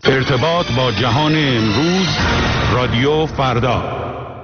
ارتباط با جهان امروز، رادیو فردا.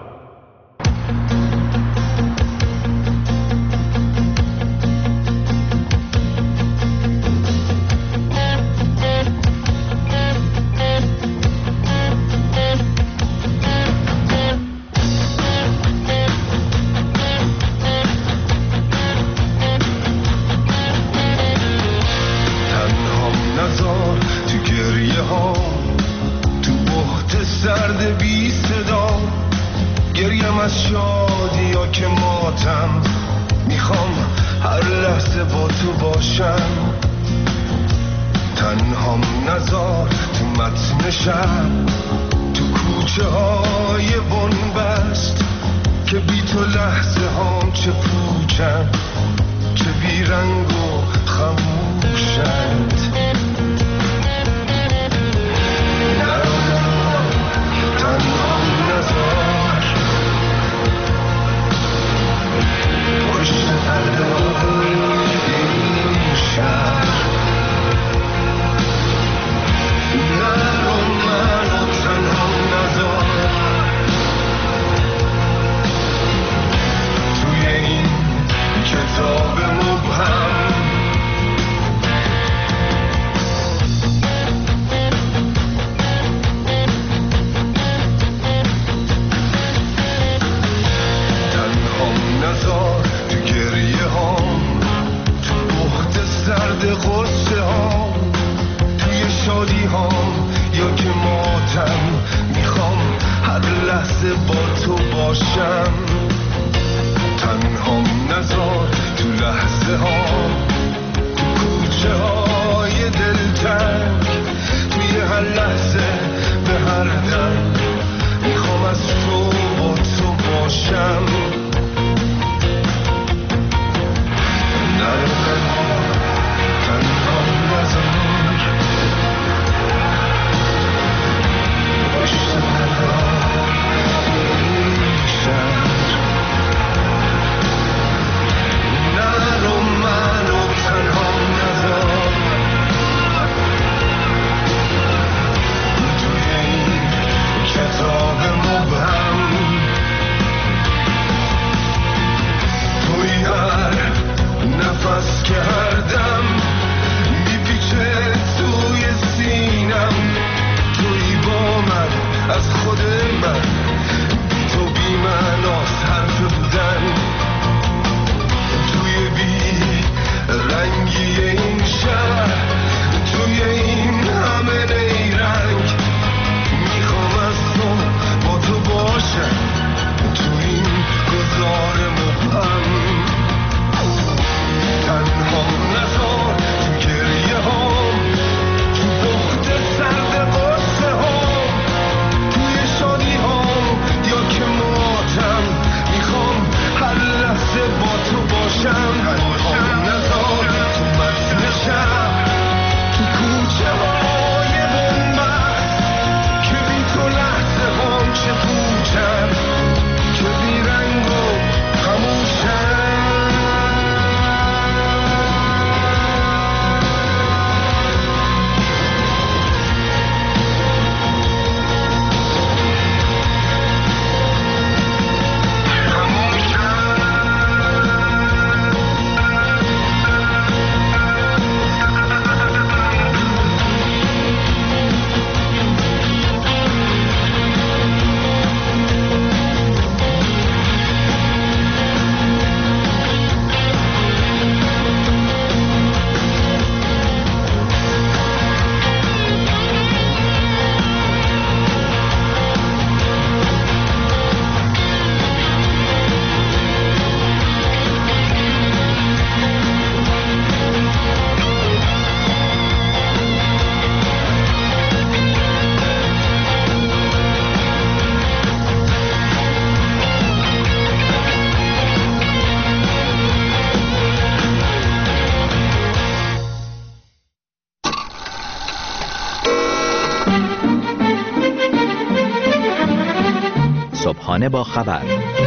صبحانه با خبر،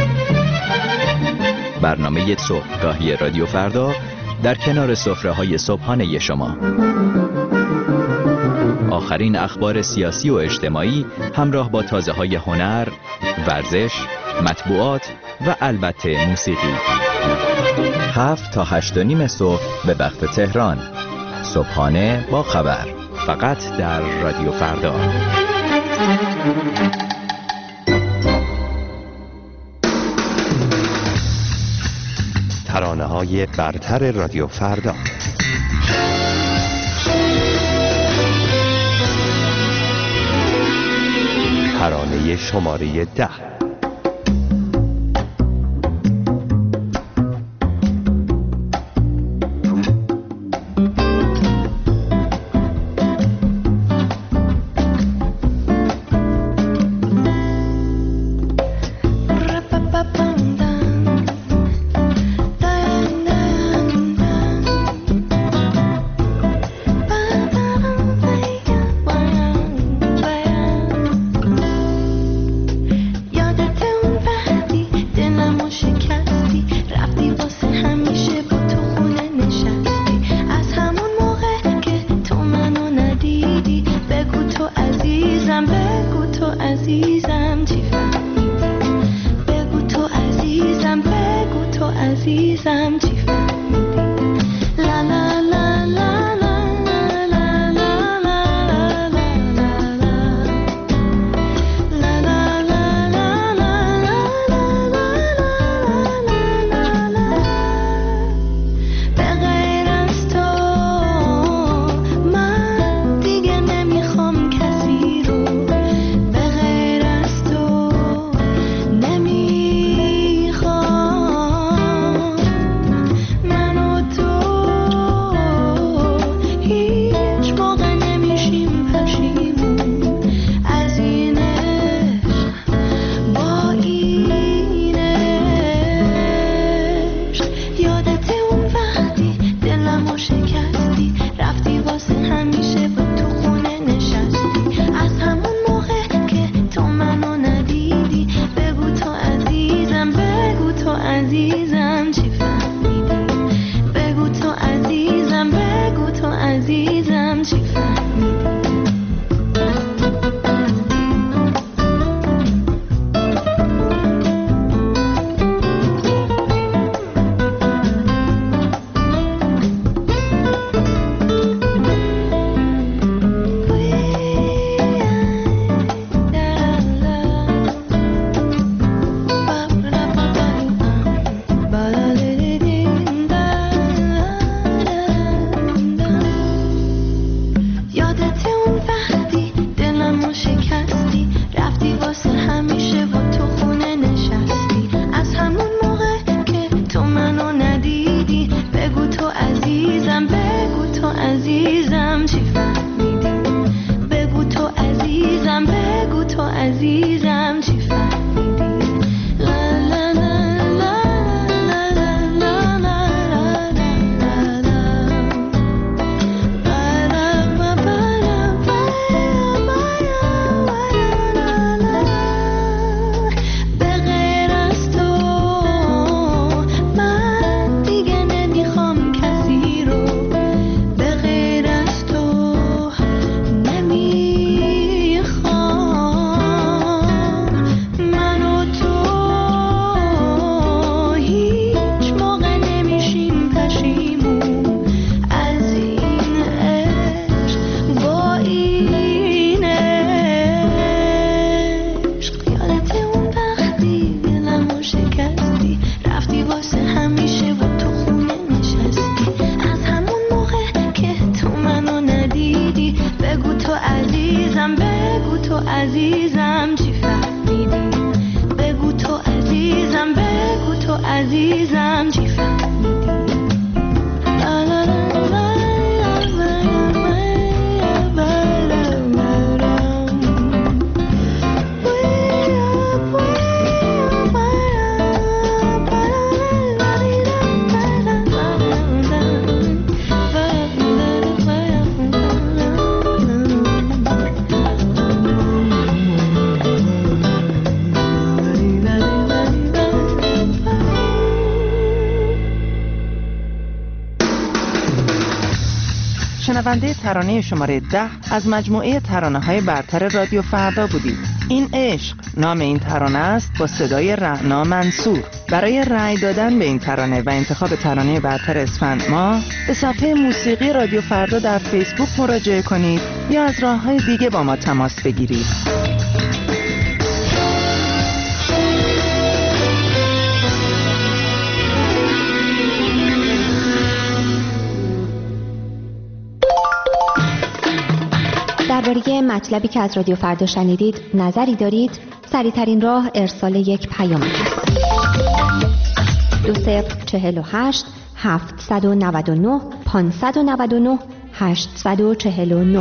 برنامه صبحگاهی رادیو فردا در کنار سفره‌های صبحانه شما. آخرین اخبار سیاسی و اجتماعی همراه با تازه‌های هنر، ورزش، مطبوعات و البته موسیقی. 7 تا 8:30 صبح به وقت تهران. صبحانه با خبر، فقط در رادیو فردا. ترانه‌های برتر رادیو فردا. ترانه شماره 10. شنونده ترانه شماره 10 از مجموعه ترانه‌های برتر رادیو فردا بودید. این عشق نام این ترانه است با صدای رعنا منصور. برای رأی دادن به این ترانه و انتخاب ترانه برتر اسفند ماه به صفحه موسیقی رادیو فردا در فیسبوک مراجعه کنید یا از راه‌های دیگه با ما تماس بگیرید. درباره مطلبی که از رادیو فردا شنیدید نظری دارید؟ سریع‌ترین راه ارسال یک پیام است. 2048 799 599 849.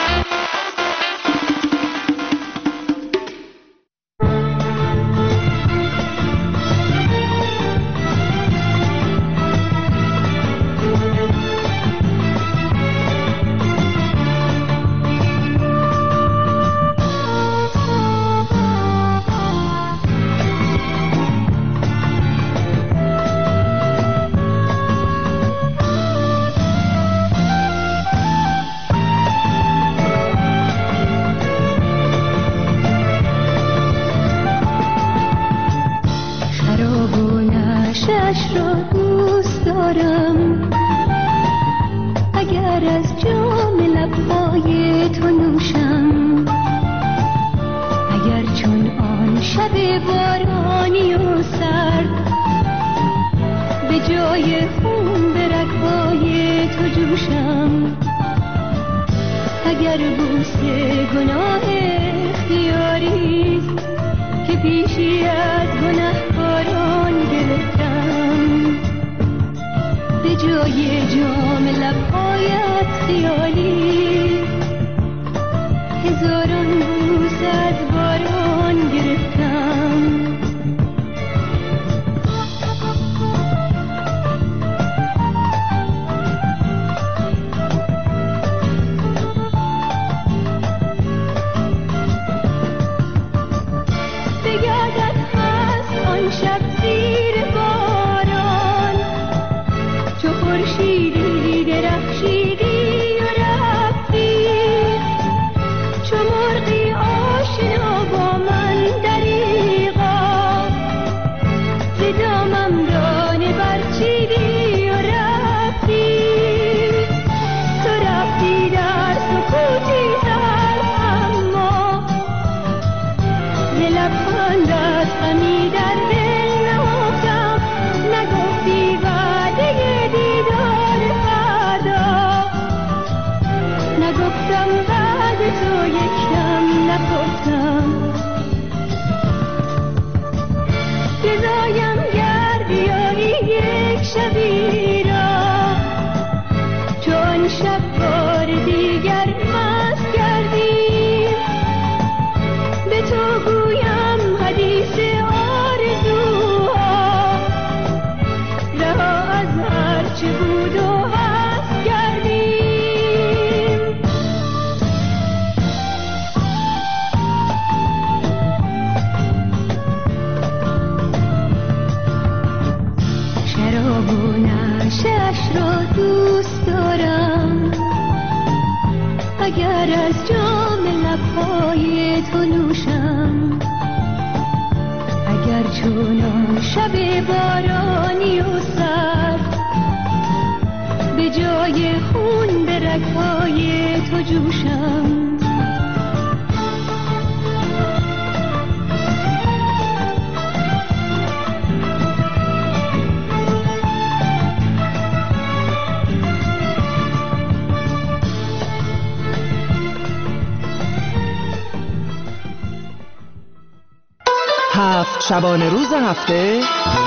شبانه روز هفته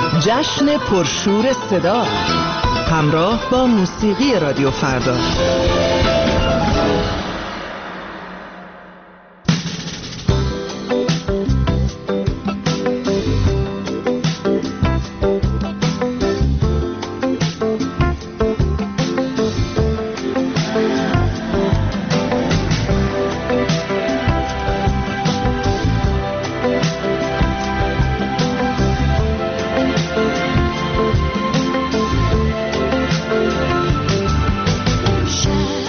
جشن پرشور صدا همراه با موسیقی رادیو فردا. شب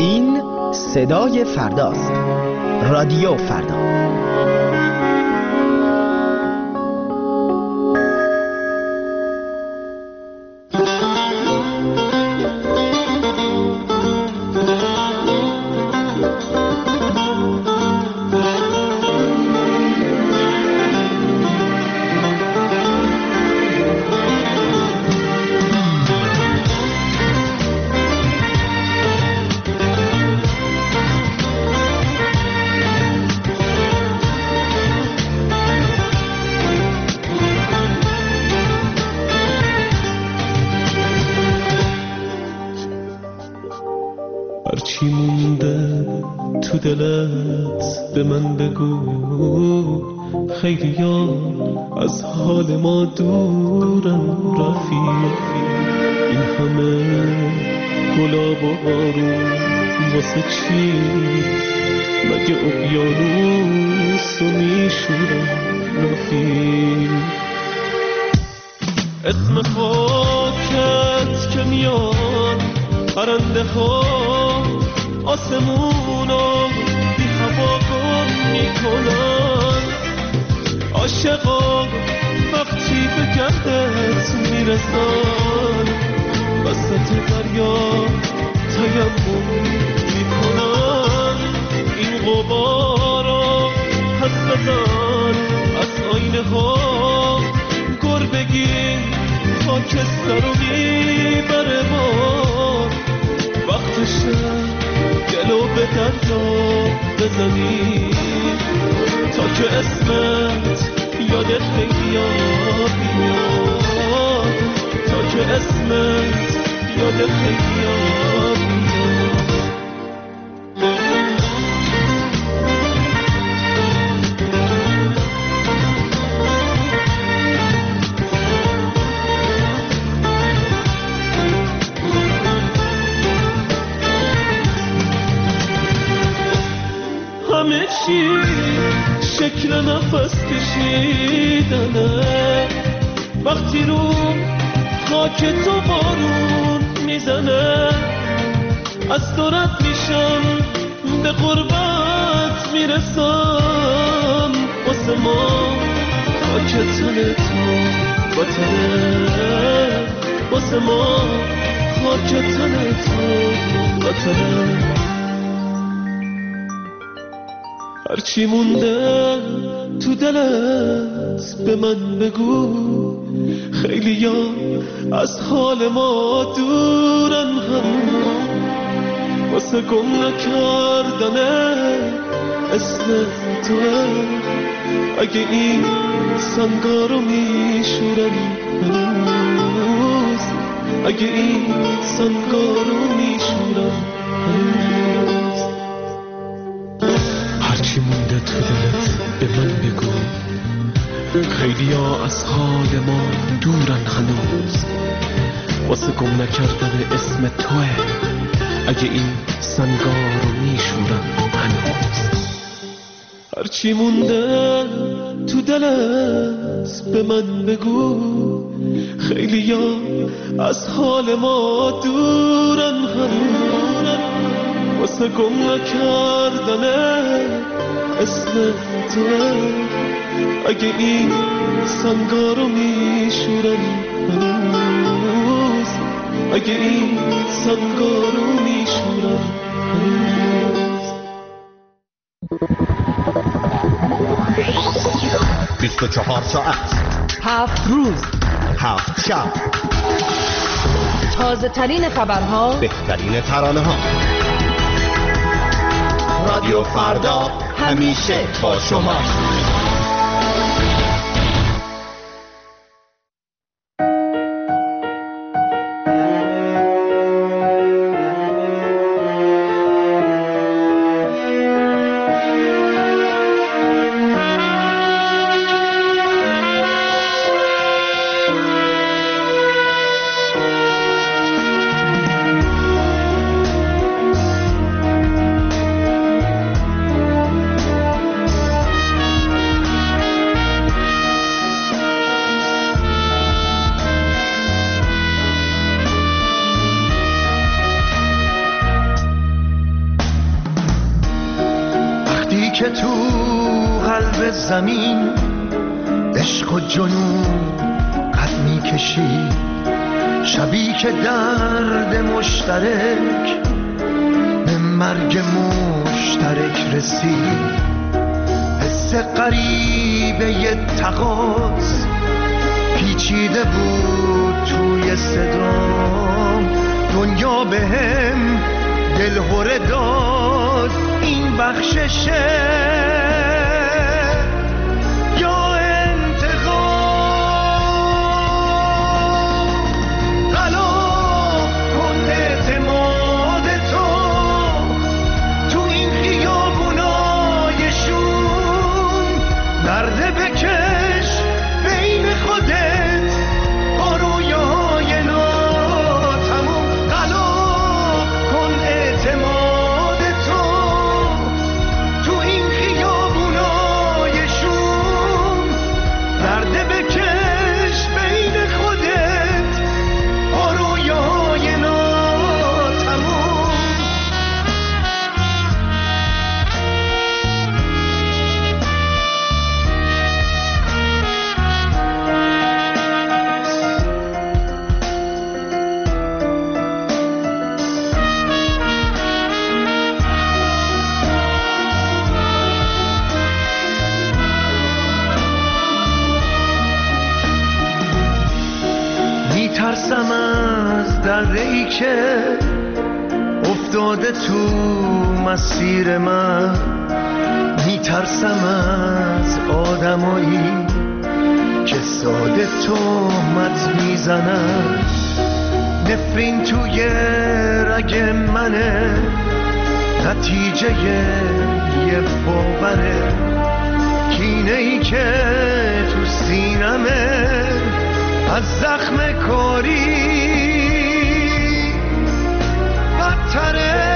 این صدای فرداست. رادیو فردا. هرچی مونده تو دلت به من بگو، خیلیا از حال ما دورن رفیق. این همه گلاب و بارون واسه چی؟ مگه اقیانوس رو میشورن رفیق. اسم خاکت که میاد پرنده ها آسمونو بی هوا گم میکنن. عاشقا وقتی به گردت میرسن وسط دریا تیمم میکنن. این غبارا پس بزن از آینه ها، گربگی خاکستر رو میبره بار. وقتشه گلو به دریا بزنی تا که اسمت یاد خیلیا بیاد، تا که اسمت یاد خیلیا بیاد. همه چی شکل نفس کشیدنه، وقتی رو خاک تو بارون میزنه. از تو رد میشم به قربت میرسم، واسه ما خاک تن تو وطنه، واسه ما خاک تن تو وطنه. هرچی مونده تو دلت به من بگو، خیلیا از حال ما دورن هم واسه گم نکردنه اسم توه. اگه این سنگارو میشورن هنوز، اگه این سنگارو میشورن هنوز. هرچی مونده تو دلت به من بگو، خیلیا از حال ما دورن هنوز واسه گم نکردن اسم توه. اگه این سنگار رو میشورن هنوز. هرچی مونده تو دلت به من بگو، خیلیا از حال ما دورن هنوز واسه گم نکردن اسم توه. اگه این سنگارو میشورن هنوز، اگه این سنگارو میشورن هنوز. 24 ساعت 7 روز 7 شب، تازه ترین خبرها، بهترین ترانه ها. رادیو فردا همیشه با شما. که تو قلب زمین عشق و جنون قد میکشی، شبی که درد مشترک به مرگ مشترک رسید. حس غریبه ی تقاص پیچیده بود توی صدام، دنیا به هم دلهوره داد. این بخششه یا انتقام؟ غلا کن اعتماد تو تو این خیابونای شوم، درد بکش بین خودت با رویاهای ناتموم. غلا کن اعتماد تو تو این خیابونای شوم، درد بکش بین خودت با رویاهای ناتموم. میترسم از دره‌ای که افتاده تو مسیر من، میترسم از آدمایی که ساده تهمت میزنن. نفرین توی رگ منه، نتیجه یه باوره، کینه‌ای که تو سینمه از زخم کاری بدتره.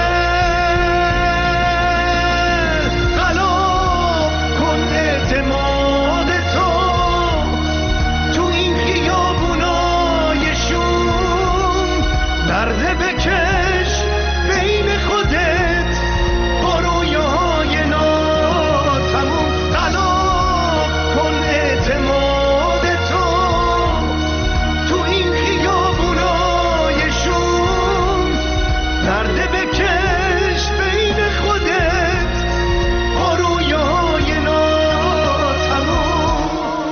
غلا کن اعتماد تو تو این خیابونای شوم، درد بکش بین خودت با رویاهای ناتموم. غلا کن اعتماد تو تو این خیابونای شوم، درد بکش بین خودت با رویاهای ناتموم.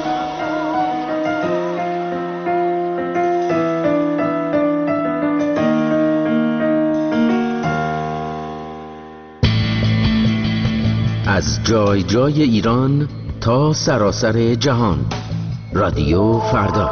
از جای جای ایران تا سراسر جهان، رادیو فردا.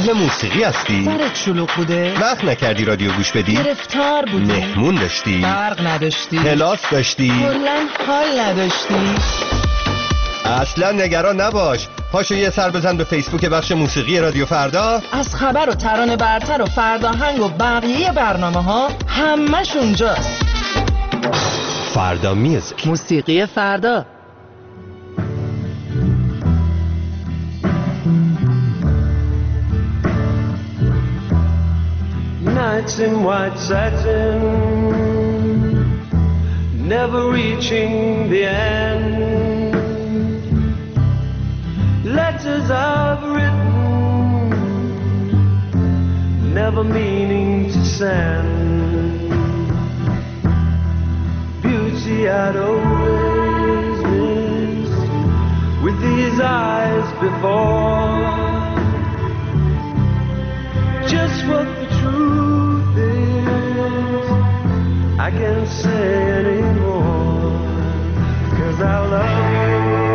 اهل موسیقی هستی؟ سرت شلوغ بوده؟ وقت نکردی رادیو گوش بدی؟ گرفتار بودی؟ مهمون داشتی؟ برق نداشتی؟ کلاس داشتی؟ کلاً حال نداشتی؟ اصلا نگران نباش. پاشو یه سر بزن به فیسبوک بخش موسیقی رادیو فردا. از خبر و ترانه برتر و فرداهنگ و بقیه برنامه ها همش اونجاست. فردا میوزیک، موسیقی فردا. Nights in white satin, never reaching the end. Letters I've written, never meaning to send. Beauty I'd always missed with these eyes before. Just what the truth is, I can't say anymore, 'cause I love you.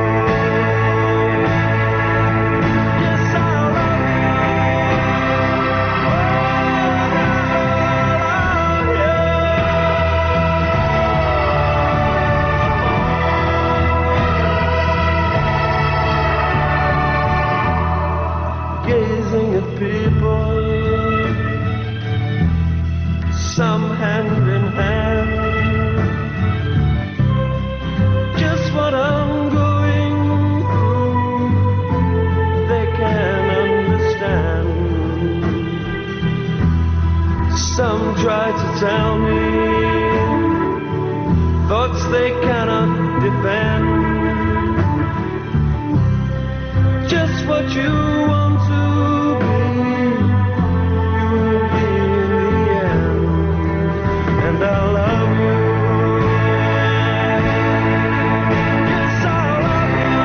Yes, I love you. Gazing at people, some hand in hand, just what I'm going through, they can't understand. Some try to tell me thoughts they cannot defend, just what you want to be, you will be in the end. And I love you. Yes, I love you.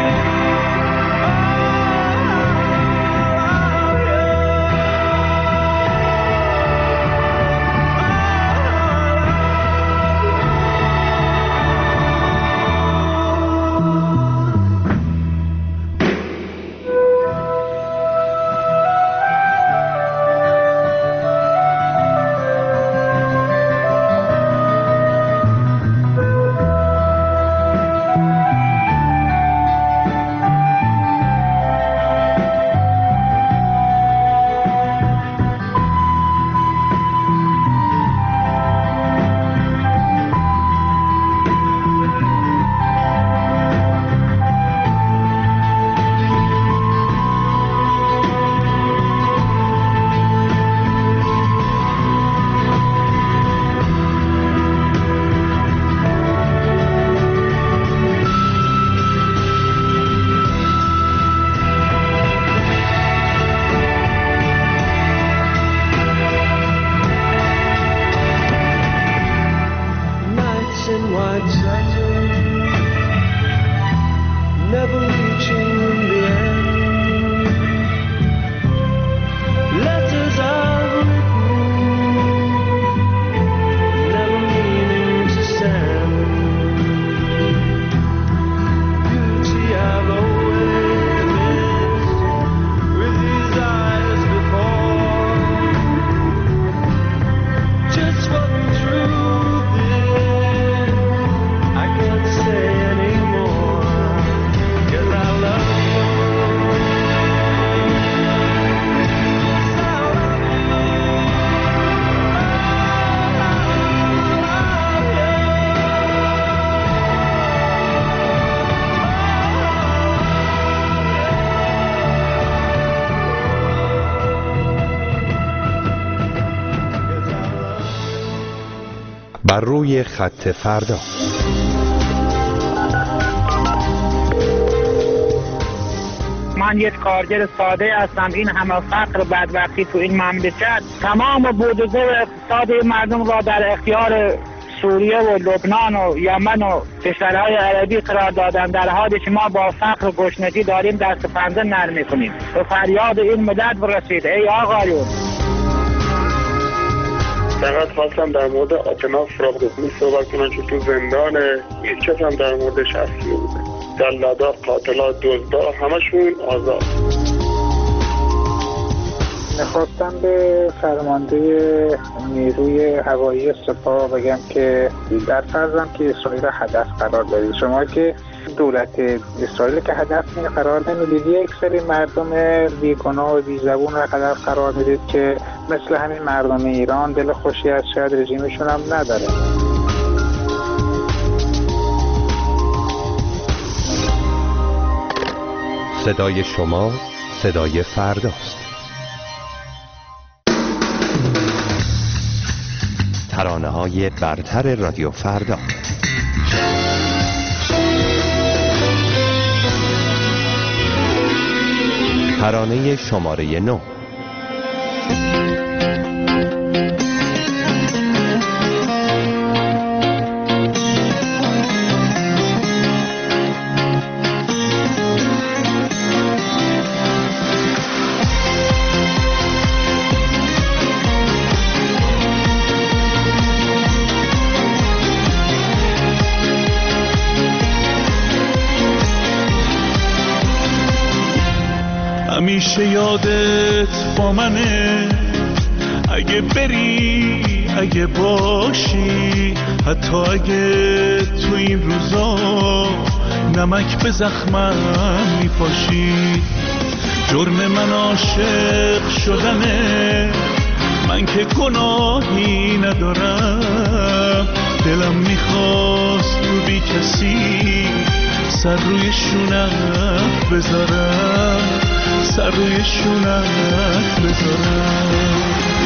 Never reaching the end. Letters I've written, never meaning to send. Beauty I've always missed with these eyes before. Just what the truth is, I can't say anymore. 'Cause I love you. بر روی خط فردا. من یک کارگر ساده هستم. این همه فقر و بدبختی تو این مملکت تمام بود و زور اقتصاد مردم را در اختیار سوریه و لبنان و یمن و کشورهای عربی قرار دادن، در حالی که ما با فقر و گشنگی داریم دست پنجه نرم می‌کنیم. به فریاد این ملت برسید ای آقایون. فقط خواستم در مورد آتناس فراغدوغلی صحبت کنم که تو زندانه، هیچ کس هم در موردش حرفی نمی‌زنه. جلادا، قاتلا، دزدا همشون آزاد. میخواستم به فرمانده نیروی هوایی سپاه بگم که در فرضم که اسرائیل هدف قرار دارید، شما که دولت اسرائیل که هدف قرار نمیدید، یک سری مردم بیگناه و بیزبون رو هدف قرار میدید که مثل همین مردم ایران دل خوشی از شاید رژیمشون هم نداره. صدای شما صدای فرداست. ترانه‌های برتر رادیو فردا. ترانه شماره 9. همیشه یادت با منه، اگه بری اگه باشی، حتی اگه تو این روزا نمک به زخمم میپاشی. جرم من عاشق شدنه، من که گناهی ندارم، دلم میخواست رو بی کسی سر روی شونت بذارم، سر روی شونت بذارم.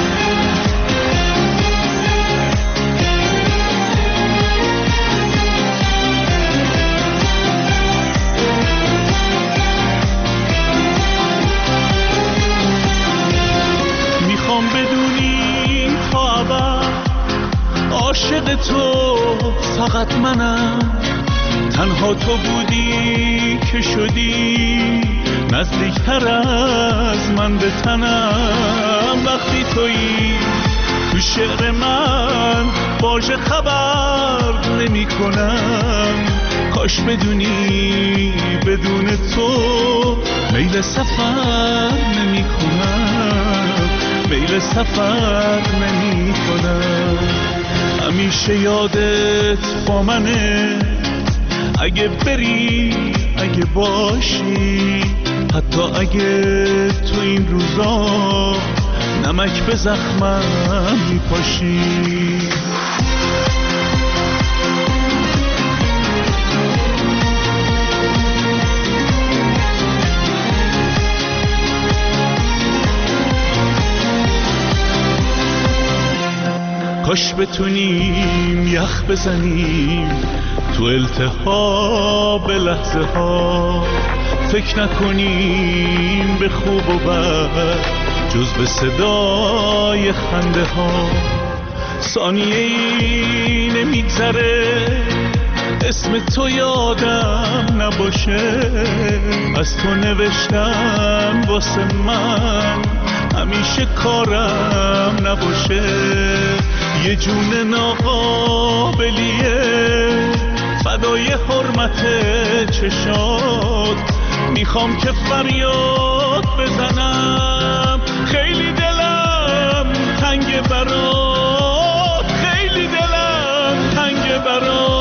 میخوام بدونی تا ابد عاشق تو فقط منم، تنها تو بودی که شدی نزدیکتر از من به تنم. وقتی تویی تو شعر من واژه خبر نمی کنم، کاش بدونی بدون تو میل سفر نمی کنم، میل سفر نمی کنم. همیشه یادت با منه، اگه بری اگه باشی، حتی اگه تو این روزا نمک به زخمم میپاشی. کاش بتونیم یخ بزنیم تو التهاب لحظه ها، فکر نکنیم به خوب و بد جز به صدای خنده ها. ثانیه ای نمیگذره اسم تو یادم نباشه، از تو نوشتم واسه من همیشه کارم نباشه. یه جون ناقابلیه فدای حرمت چشات، میخوام که فریاد بزنم، خیلی دلم تنگ برات، خیلی دلم تنگ برات.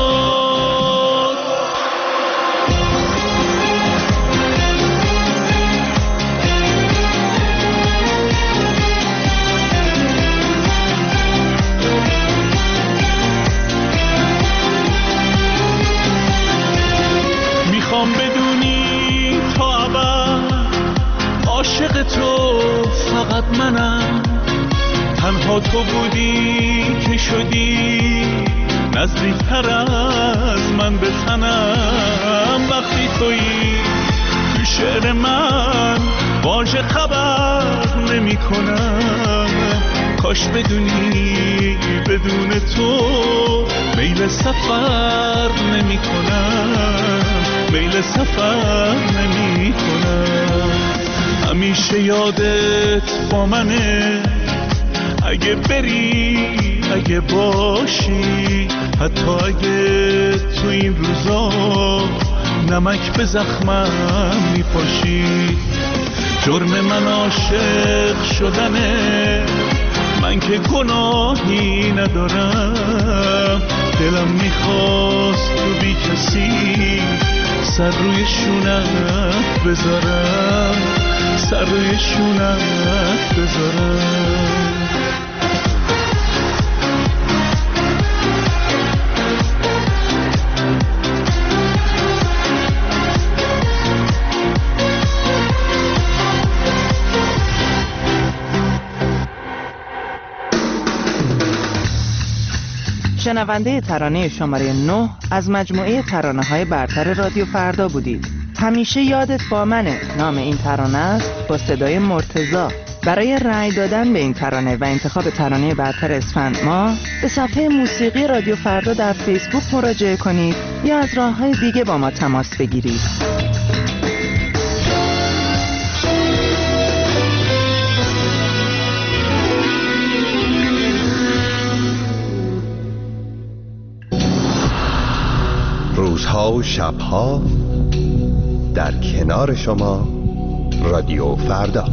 میخوام بدونی تا ابد عاشق تو فقط منم، تنها تو بودی که شدی نزدیکتر از من به تنم. وقتی تویی تو شعر من واژه خبر نمی کنم، کاش بدونی بدون تو میل سفر نمی کنم، میل سفر نمی کنم. همیشه یادت با منه، اگه بری اگه باشی، حتی اگه تو این روزا نمک به زخمم میپاشید. جرم من عاشق شدنه، من که گناهی ندارم. دلم میخواست تو بی کسی سر روی شونت بذارم، سر روی شونت بذارم. شنونده ترانه شماره 9 از مجموعه ترانه‌های برتر رادیو فردا بودید. همیشه یادت با منه نام این ترانه است، با صدای مرتضی. برای رأی دادن به این ترانه و انتخاب ترانه برتر اسفند ماه به صفحه موسیقی رادیو فردا در فیسبوک مراجعه کنید یا از راه‌های دیگه با ما تماس بگیرید. روزها و شبها در کنار شما رادیو فردا.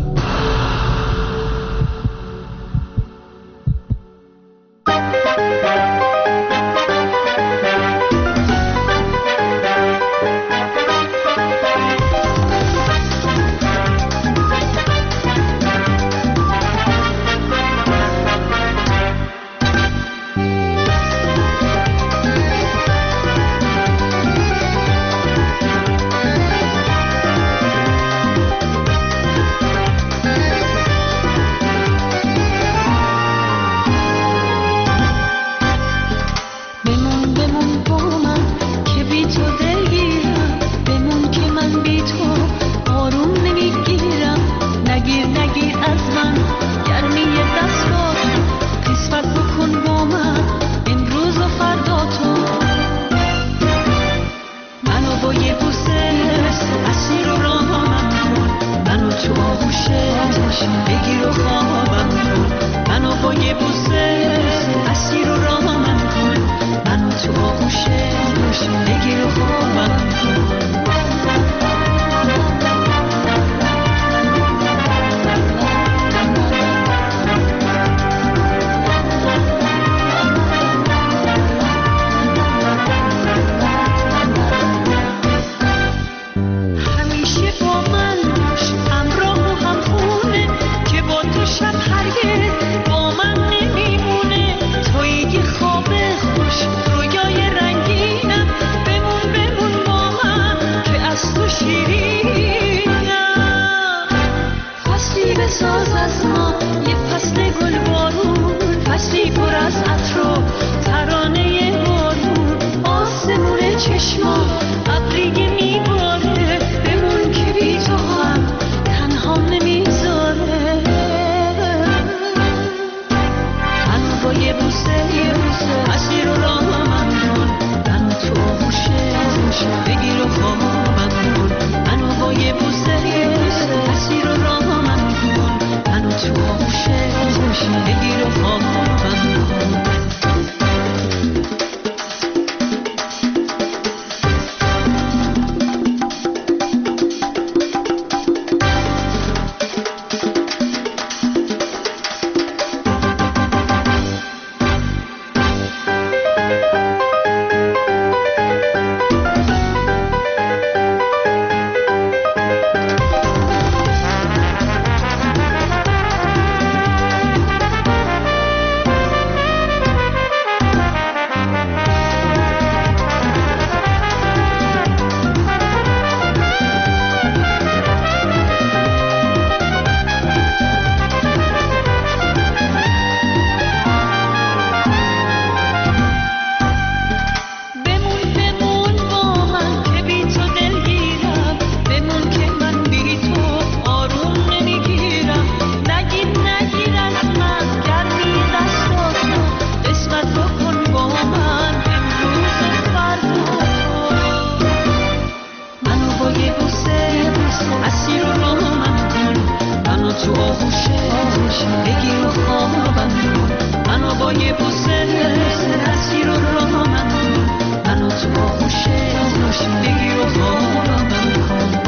تو آغوشت بگیر و خوابم کن.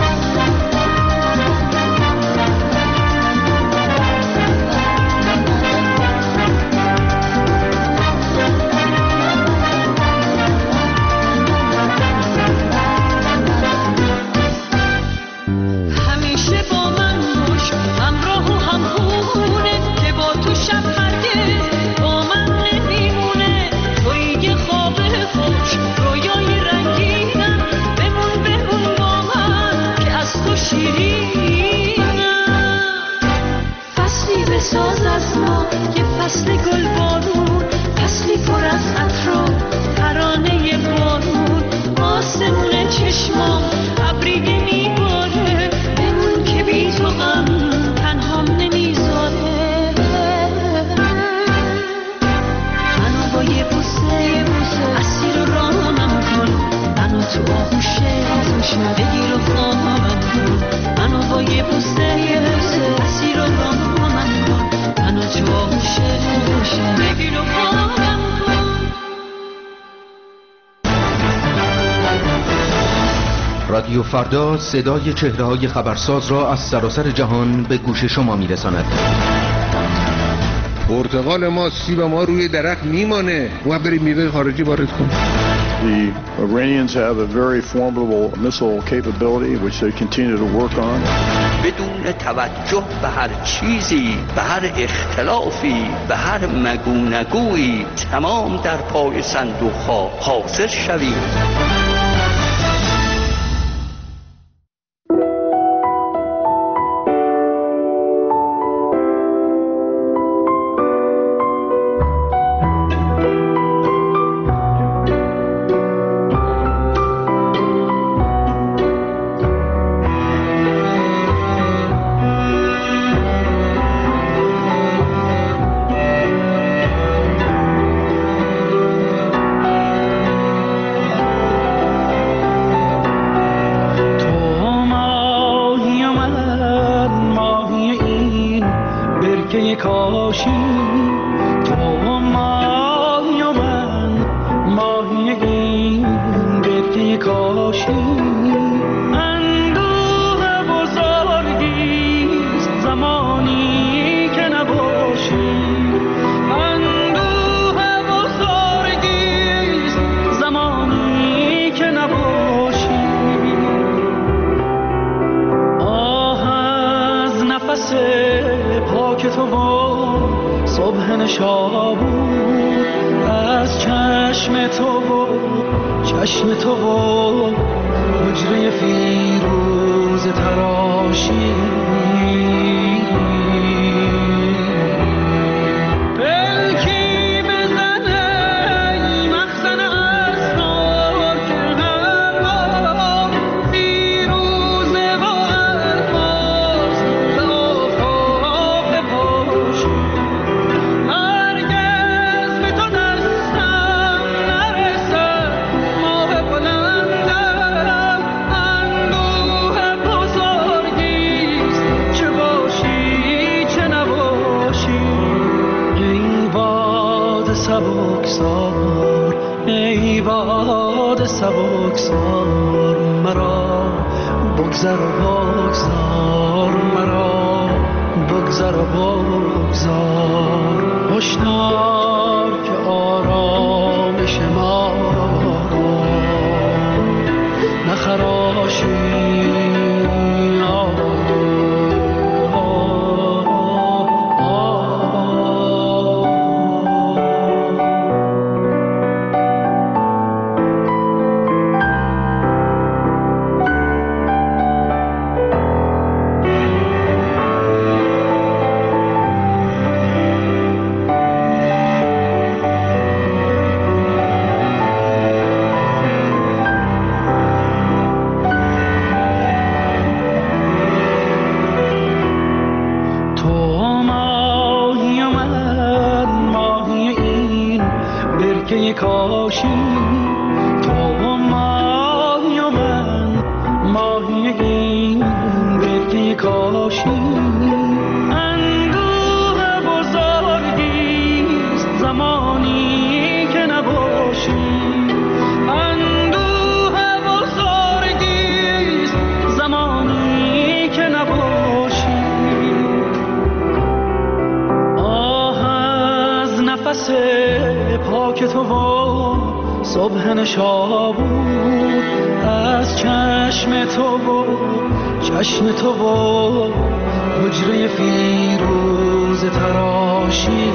ساز از ما یه فصل گل بارون، فصلی پر از عطر و ترانه بارون. آسمون چشمام ابری نمیباره، بمون که بی تو غم تنهام نمیذاره. منو با یه بوسه اسیر رانم کن، منو تو آغوشت بگیر و خوابم کن. منو با یه بوسه اسیر رانم منو تو آغوشت بگیر و خوابم کن. رادیو فردا صدای چهره‌های خبرساز را از سراسر جهان به گوش شما میرساند. پرتقال ما، سیب ما روی درخت میمانه و بریم میوه خارجی وارد کنیم. The Iranians have a very formidable missile capability which they continue to work on. بدون توجه به هر چیزی، به هر اختلافی، به هر مگونگویی تمام در پای صندوق ها حاضر شویم. زمانی که نباشی خاک تو و صبح نشابور، از چشم تو و چشم تو و حجره فیروز تراشی،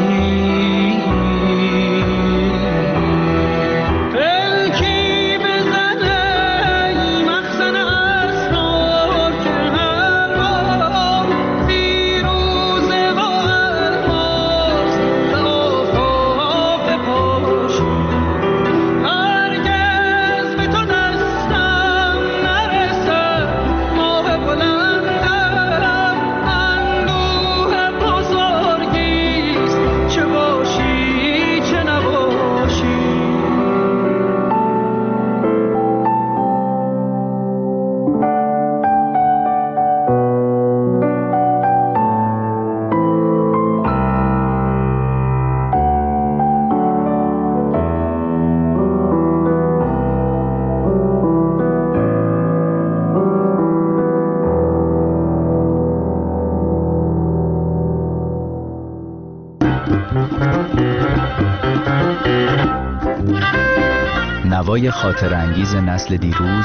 نوای خاطر انگیز نسل دیروز،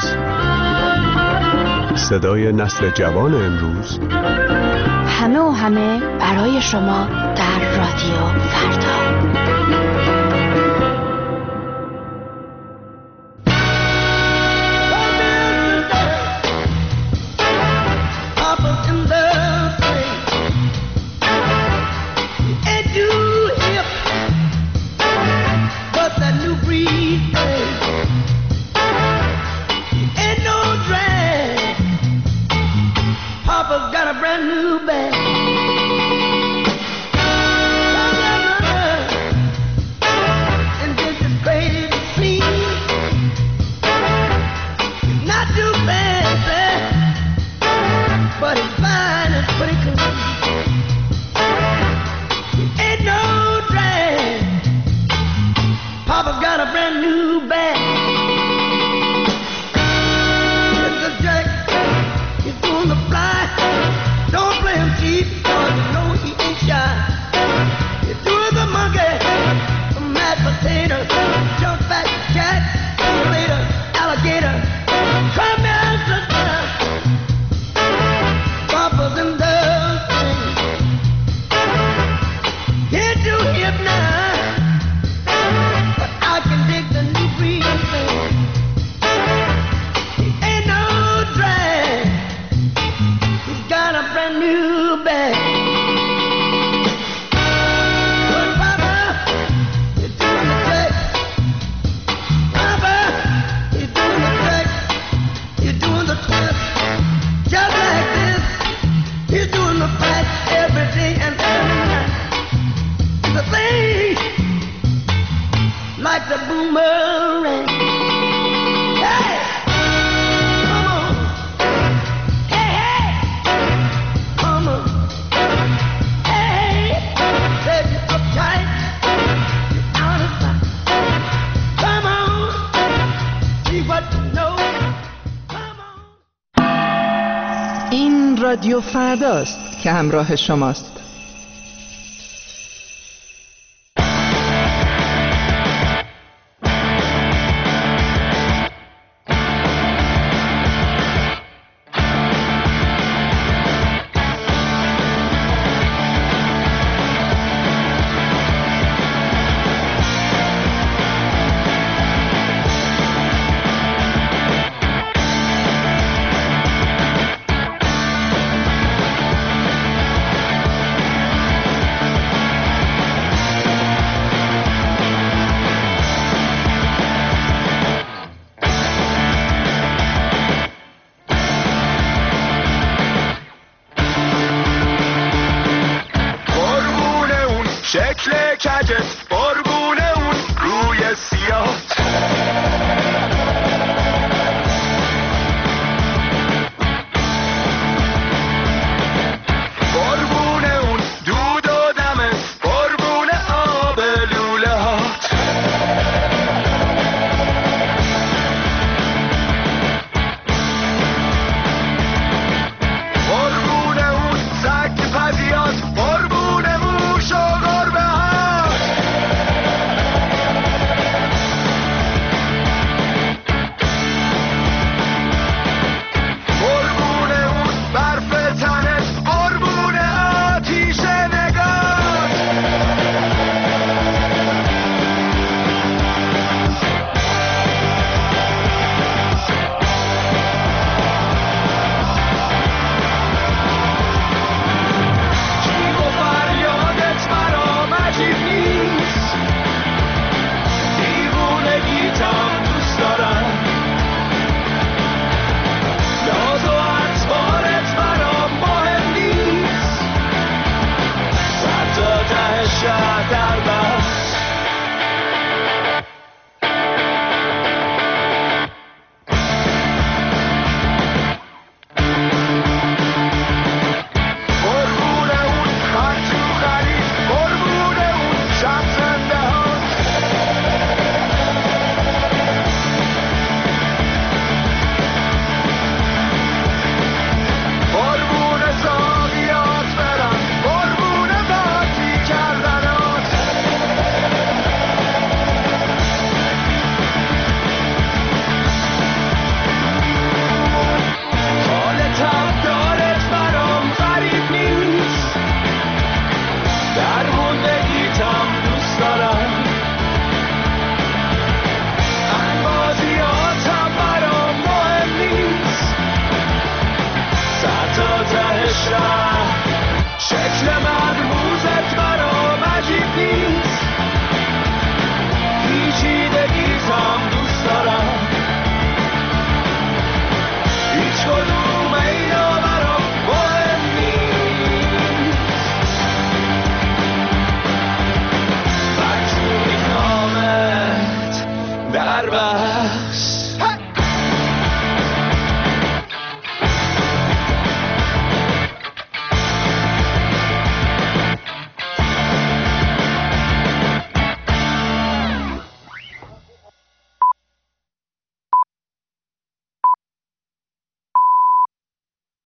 صدای نسل جوان امروز، همه و همه برای شما در رادیو فردا. رادیو فرداست که همراه شماست. شکل کجت قربون اون روی سیاه